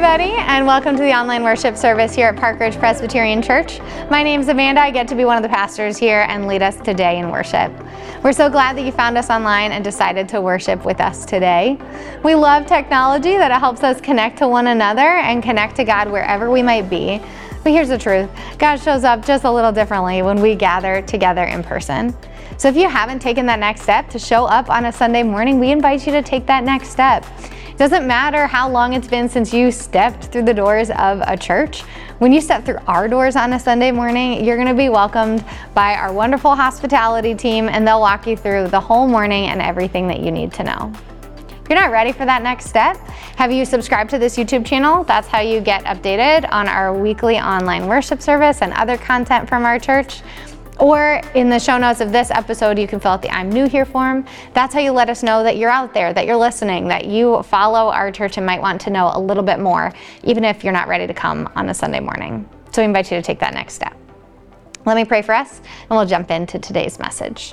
everybody, and welcome to the online worship service here at Park Ridge Presbyterian Church. My name is Amanda. I get to be one of the pastors here and lead us today in worship. We're so glad that you found us online and decided to worship with us today. We love technology that it helps us connect to one another and connect to God wherever we might be. But here's the truth. God shows up just a little differently when we gather together in person. So if you haven't taken that next step to show up on a Sunday morning, we invite you to take that next step. Doesn't matter how long it's been since you stepped through the doors of a church. When you step through our doors on a Sunday morning, you're going to be welcomed by our wonderful hospitality team, and they'll walk you through the whole morning and everything that you need to know. If you're not ready for that next step, have you subscribed to this YouTube channel? That's how you get updated on our weekly online worship service and other content from our church. Or in the show notes of this episode, you can fill out the I'm new here form. That's how you let us know that you're out there, that you're listening, that you follow our church and might want to know a little bit more, even if you're not ready to come on a Sunday morning. So we invite you to take that next step. Let me pray for us, and we'll jump into today's message.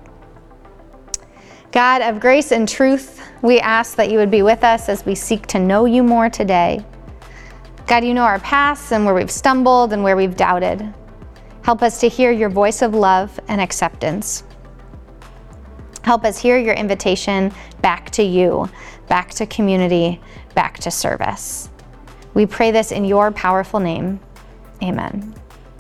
God of grace and truth, we ask that you would be with us as we seek to know you more today. God, you know our past and where we've stumbled and where we've doubted. Help us to hear your voice of love and acceptance. Help us hear your invitation back to you, back to community, back to service. We pray this in your powerful name. Amen.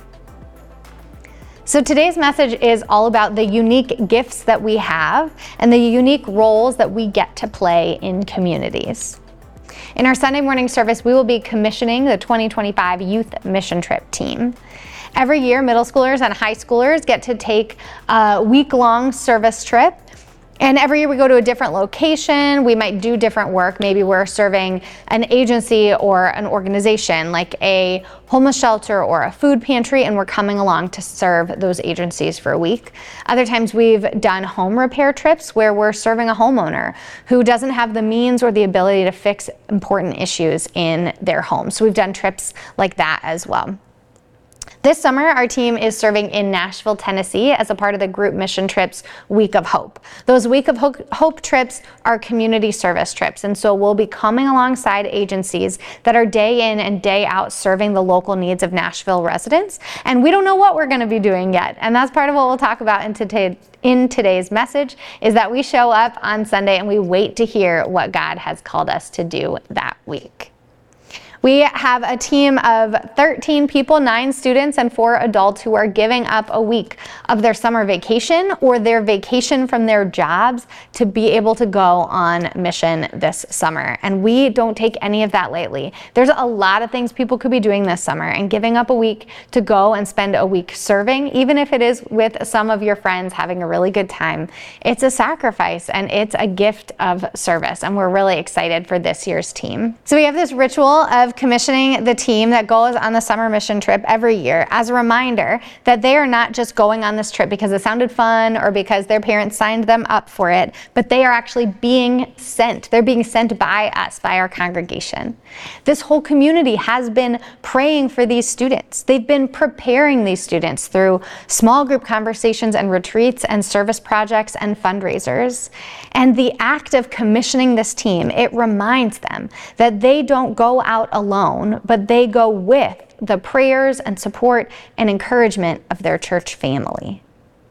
So today's message is all about the unique gifts that we have and the unique roles that we get to play in communities. In our Sunday morning service, we will be commissioning the 2025 Youth Mission Trip team. Every year, middle schoolers and high schoolers get to take a week-long service trip. And every year we go to a different location. We might do different work. Maybe we're serving an agency or an organization like a homeless shelter or a food pantry, and we're coming along to serve those agencies for a week. Other times we've done home repair trips where we're serving a homeowner who doesn't have the means or the ability to fix important issues in their home. So we've done trips like that as well. This summer, our team is serving in Nashville, Tennessee as a part of the Group Mission Trips Week of Hope. Those Week of Hope trips are community service trips, and so we'll be coming alongside agencies that are day in and day out serving the local needs of Nashville residents. And we don't know what we're going to be doing yet, and that's part of what we'll talk about in today's message, is that we show up on Sunday and we wait to hear what God has called us to do that week. We have a team of 13 people, 9 students and 4 adults who are giving up a week of their summer vacation or their vacation from their jobs to be able to go on mission this summer. And we don't take any of that lightly. There's a lot of things people could be doing this summer, and giving up a week to go and spend a week serving, even if it is with some of your friends having a really good time, it's a sacrifice and it's a gift of service. And we're really excited for this year's team. So we have this ritual of commissioning the team that goes on the summer mission trip every year as a reminder that they are not just going on this trip because it sounded fun or because their parents signed them up for it, but they are actually being sent. They're being sent by us, by our congregation. This whole community has been praying for these students. They've been preparing these students through small group conversations and retreats and service projects and fundraisers. And the act of commissioning this team, it reminds them that they don't go out alone, but they go with the prayers and support and encouragement of their church family.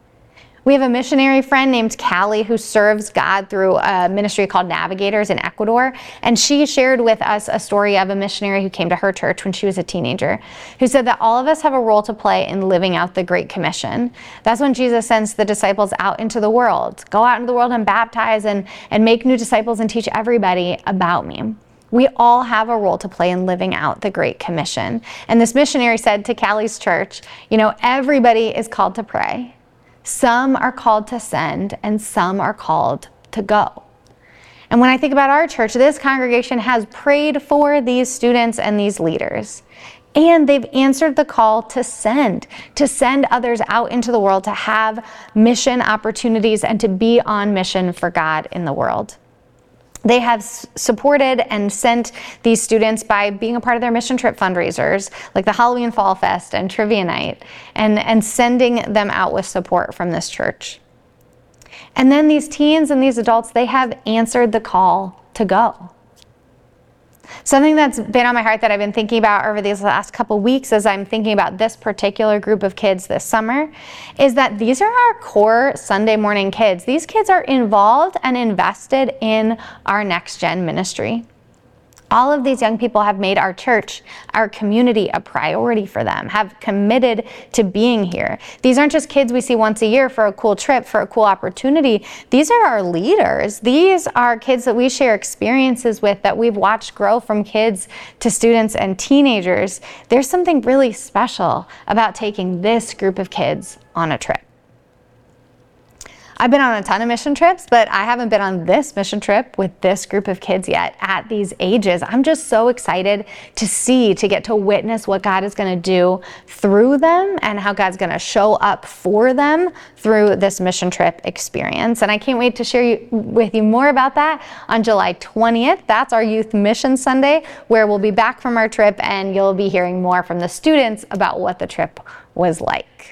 We have a missionary friend named Callie who serves God through a ministry called Navigators in Ecuador, and she shared with us a story of a missionary who came to her church when she was a teenager, who said that all of us have a role to play in living out the Great Commission. That's when Jesus sends the disciples out into the world. Go out into the world and baptize and make new disciples and teach everybody about me. We all have a role to play in living out the Great Commission. And this missionary said to Callie's church, everybody is called to pray. Some are called to send, and some are called to go. And when I think about our church, this congregation has prayed for these students and these leaders. And they've answered the call to send others out into the world, to have mission opportunities and to be on mission for God in the world. They have supported and sent these students by being a part of their mission trip fundraisers, like the Halloween Fall Fest and Trivia Night, and sending them out with support from this church. And then these teens and these adults, they have answered the call to go. Something that's been on my heart that I've been thinking about over these last couple weeks as I'm thinking about this particular group of kids this summer is that these are our core Sunday morning kids. These kids are involved and invested in our Next Gen ministry. All of these young people have made our church, our community, a priority for them, have committed to being here. These aren't just kids we see once a year for a cool trip, for a cool opportunity. These are our leaders. These are kids that we share experiences with, that we've watched grow from kids to students and teenagers. There's something really special about taking this group of kids on a trip. I've been on a ton of mission trips, but I haven't been on this mission trip with this group of kids yet at these ages. I'm just so excited to get to witness what God is going to do through them and how God's going to show up for them through this mission trip experience. And I can't wait to share with you more about that on July 20th. That's our Youth Mission Sunday, where we'll be back from our trip and you'll be hearing more from the students about what the trip was like.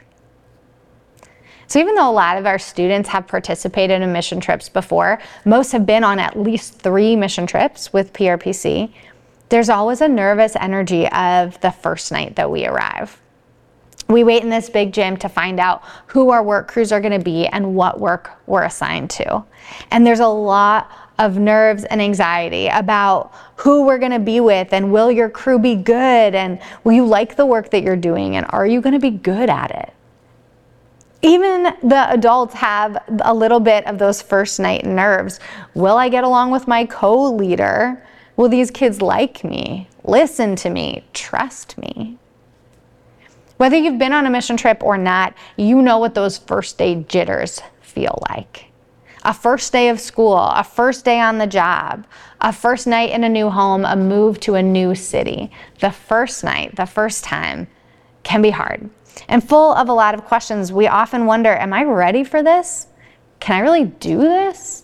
So even though a lot of our students have participated in mission trips before, most have been on at least 3 mission trips with PRPC, there's always a nervous energy of the first night that we arrive. We wait in this big gym to find out who our work crews are going to be and what work we're assigned to. And there's a lot of nerves and anxiety about who we're going to be with, and will your crew be good, and will you like the work that you're doing, and are you going to be good at it? Even the adults have a little bit of those first night nerves. Will I get along with my co-leader? Will these kids like me, listen to me, trust me? Whether you've been on a mission trip or not, you know what those first day jitters feel like. A first day of school, a first day on the job, a first night in a new home, a move to a new city. The first night, the first time, can be hard and full of a lot of questions. We often wonder, am I ready for this? Can I really do this?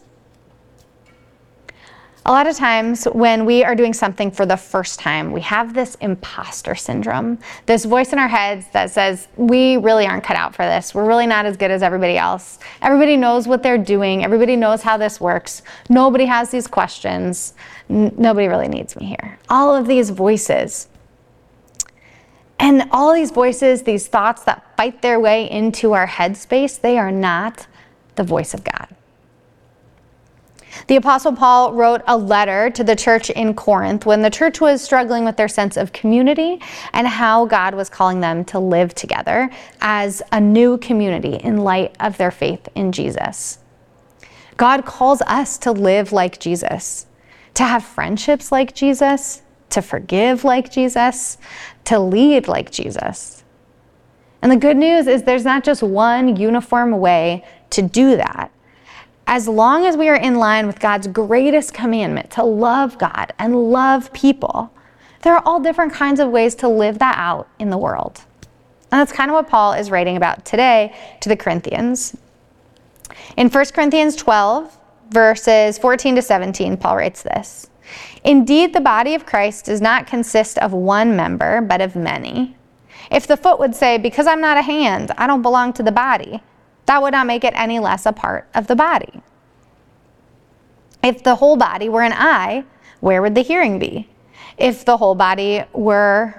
A lot of times when we are doing something for the first time, we have this imposter syndrome, this voice in our heads that says, we really aren't cut out for this. We're really not as good as everybody else. Everybody knows what they're doing. Everybody knows how this works. Nobody has these questions. Nobody really needs me here. All of these voices. And all these voices, these thoughts that fight their way into our headspace, they are not the voice of God. The Apostle Paul wrote a letter to the church in Corinth when the church was struggling with their sense of community and how God was calling them to live together as a new community in light of their faith in Jesus. God calls us to live like Jesus, to have friendships like Jesus, to forgive like Jesus, to lead like Jesus. And the good news is there's not just one uniform way to do that. As long as we are in line with God's greatest commandment to love God and love people, there are all different kinds of ways to live that out in the world. And that's kind of what Paul is writing about today to the Corinthians. In 1 Corinthians 12, verses 14 to 17, Paul writes this: "Indeed, the body of Christ does not consist of one member, but of many. If the foot would say, 'Because I'm not a hand, I don't belong to the body,' that would not make it any less a part of the body. If the whole body were an eye, where would the hearing be? If the whole body were..."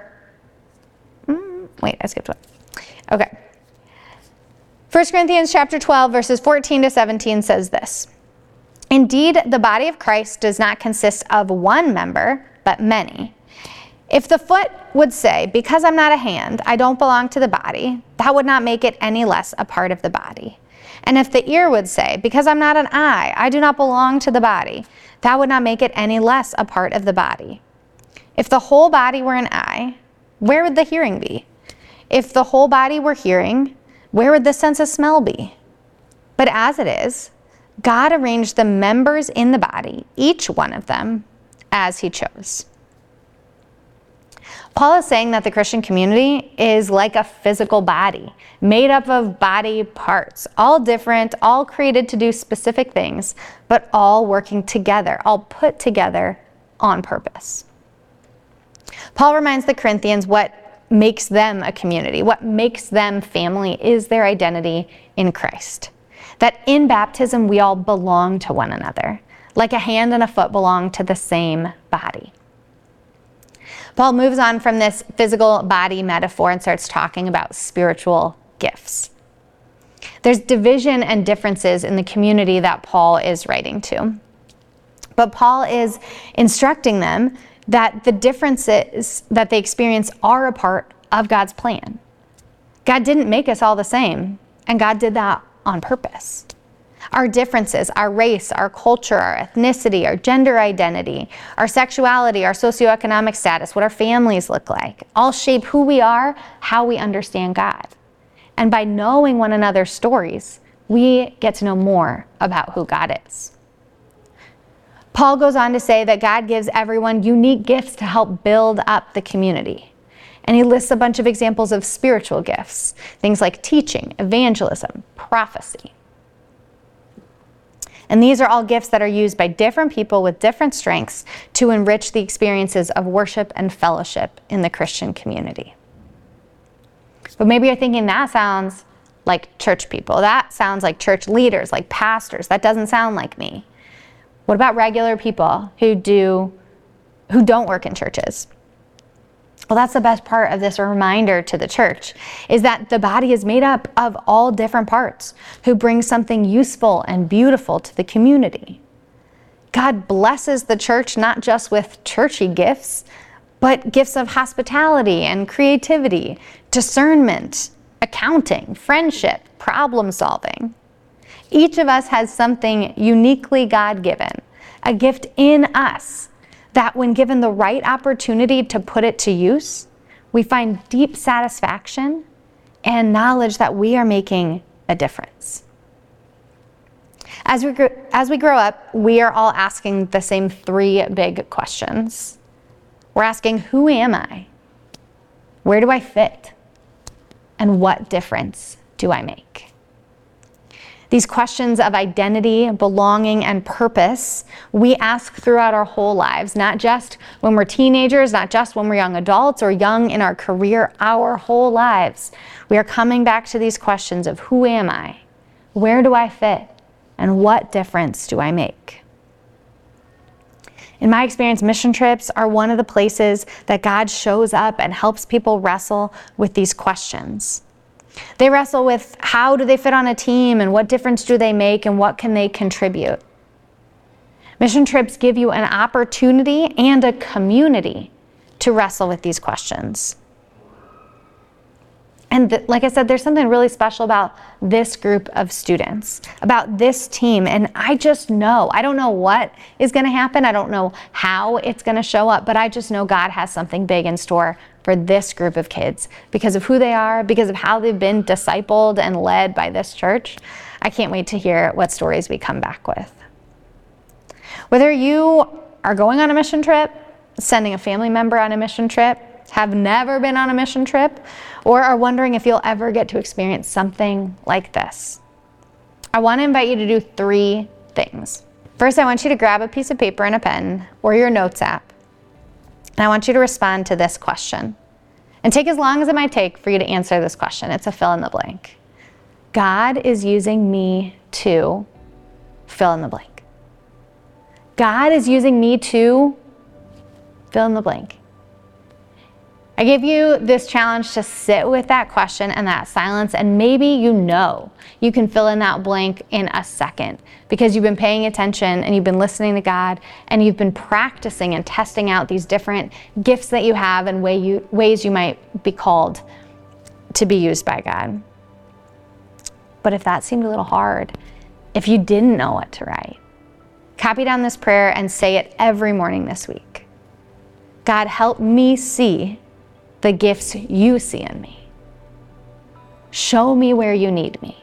I skipped one. Okay. 1 Corinthians chapter 12, verses 14 to 17 says this: "Indeed, the body of Christ does not consist of one member, but many. If the foot would say, 'Because I'm not a hand, I don't belong to the body,' that would not make it any less a part of the body. And if the ear would say, 'Because I'm not an eye, I do not belong to the body,' that would not make it any less a part of the body. If the whole body were an eye, where would the hearing be? If the whole body were hearing, where would the sense of smell be? But as it is, God arranged the members in the body, each one of them, as he chose." Paul is saying that the Christian community is like a physical body, made up of body parts, all different, all created to do specific things, but all working together, all put together on purpose. Paul reminds the Corinthians what makes them a community, what makes them family is their identity in Christ. That in baptism we all belong to one another, like a hand and a foot belong to the same body. Paul moves on from this physical body metaphor and starts talking about spiritual gifts. There's division and differences in the community that Paul is writing to. But Paul is instructing them that the differences that they experience are a part of God's plan. God didn't make us all the same, and God did that on purpose. Our differences, our race, our culture, our ethnicity, our gender identity, our sexuality, our socioeconomic status, what our families look like, all shape who we are, how we understand God. And by knowing one another's stories, we get to know more about who God is. Paul goes on to say that God gives everyone unique gifts to help build up the community. And he lists a bunch of examples of spiritual gifts, things like teaching, evangelism, prophecy. And these are all gifts that are used by different people with different strengths to enrich the experiences of worship and fellowship in the Christian community. But maybe you're thinking, that sounds like church people. That sounds like church leaders, like pastors. That doesn't sound like me. What about regular people who don't work in churches? Well, that's the best part of this reminder to the church, is that the body is made up of all different parts who bring something useful and beautiful to the community. God blesses the church not just with churchy gifts, but gifts of hospitality and creativity, discernment, accounting, friendship, problem solving. Each of us has something uniquely God-given, a gift in us that when given the right opportunity to put it to use, we find deep satisfaction and knowledge that we are making a difference. As we grow up, we are all asking the same three big questions. We're asking, who am I? Where do I fit? And what difference do I make? These questions of identity, belonging, and purpose, we ask throughout our whole lives, not just when we're teenagers, not just when we're young adults or young in our career, our whole lives. We are coming back to these questions of who am I? Where do I fit? And what difference do I make? In my experience, mission trips are one of the places that God shows up and helps people wrestle with these questions. They wrestle with how do they fit on a team and what difference do they make and what can they contribute. Mission trips give you an opportunity and a community to wrestle with these questions. And like I said, there's something really special about this group of students, about this team. And I just know, I don't know what is going to happen. I don't know how it's going to show up, but I just know God has something big in store for this group of kids because of who they are, because of how they've been discipled and led by this church. I can't wait to hear what stories we come back with. Whether you are going on a mission trip, sending a family member on a mission trip, have never been on a mission trip, or are wondering if you'll ever get to experience something like this, I want to invite you to do three things. First, I want you to grab a piece of paper and a pen or your notes app, and I want you to respond to this question. And take as long as it might take for you to answer this question. It's a fill in the blank. God is using me to fill in the blank. God is using me to fill in the blank. I give you this challenge to sit with that question and that silence, and maybe you can fill in that blank in a second because you've been paying attention and you've been listening to God and you've been practicing and testing out these different gifts that you have and ways you might be called to be used by God. But if that seemed a little hard, if you didn't know what to write, copy down this prayer and say it every morning this week. God, help me see the gifts you see in me. Show me where you need me.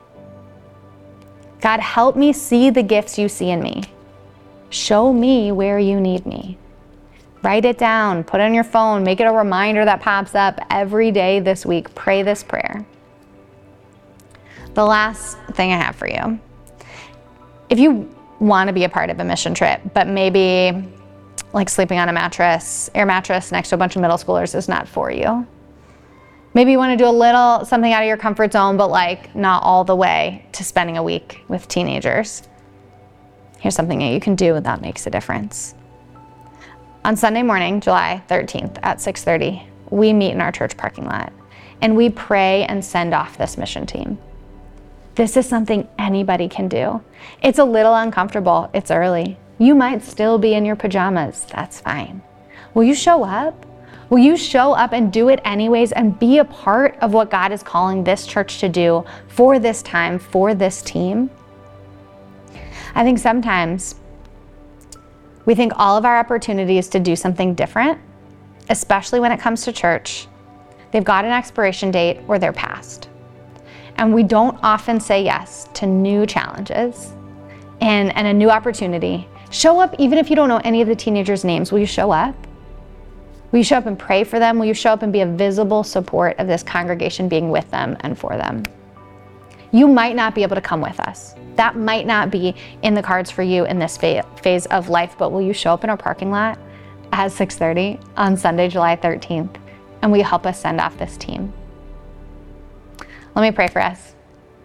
God, help me see the gifts you see in me. Show me where you need me. Write it down, put it on your phone, make it a reminder that pops up every day this week. Pray this prayer. The last thing I have for you, if you want to be a part of a mission trip, but maybe like sleeping on a air mattress next to a bunch of middle schoolers is not for you. Maybe you want to do something out of your comfort zone, but like not all the way to spending a week with teenagers. Here's something that you can do that makes a difference. On Sunday morning, July 13th at 6:30, we meet in our church parking lot and we pray and send off this mission team. This is something anybody can do. It's a little uncomfortable. It's early. You might still be in your pajamas. That's fine. Will you show up? Will you show up and do it anyways and be a part of what God is calling this church to do for this time, for this team? I think sometimes we think all of our opportunities to do something different, especially when it comes to church, they've got an expiration date or they're past. And we don't often say yes to new challenges and a new opportunity. Show up even if you don't know any of the teenagers' names. Will you show up? Will you show up and pray for them? Will you show up and be a visible support of this congregation being with them and for them? You might not be able to come with us. That might not be in the cards for you in this phase of life, but will you show up in our parking lot at 6:30 on Sunday, July 13th, and will you help us send off this team? Let me pray for us.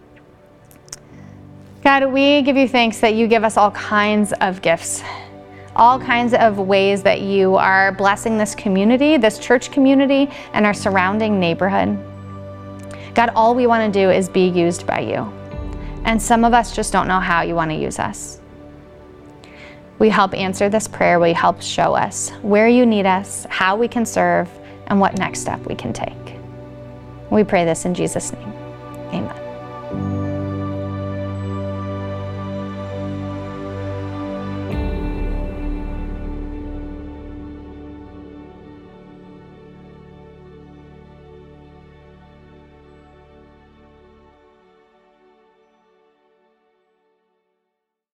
God, we give you thanks that you give us all kinds of gifts, all kinds of ways that you are blessing this community, this church community, and our surrounding neighborhood. God, all we want to do is be used by you. And some of us just don't know how you want to use us. Will you help answer this prayer? Will you help show us where you need us, how we can serve, and what next step we can take? We pray this in Jesus' name. Amen.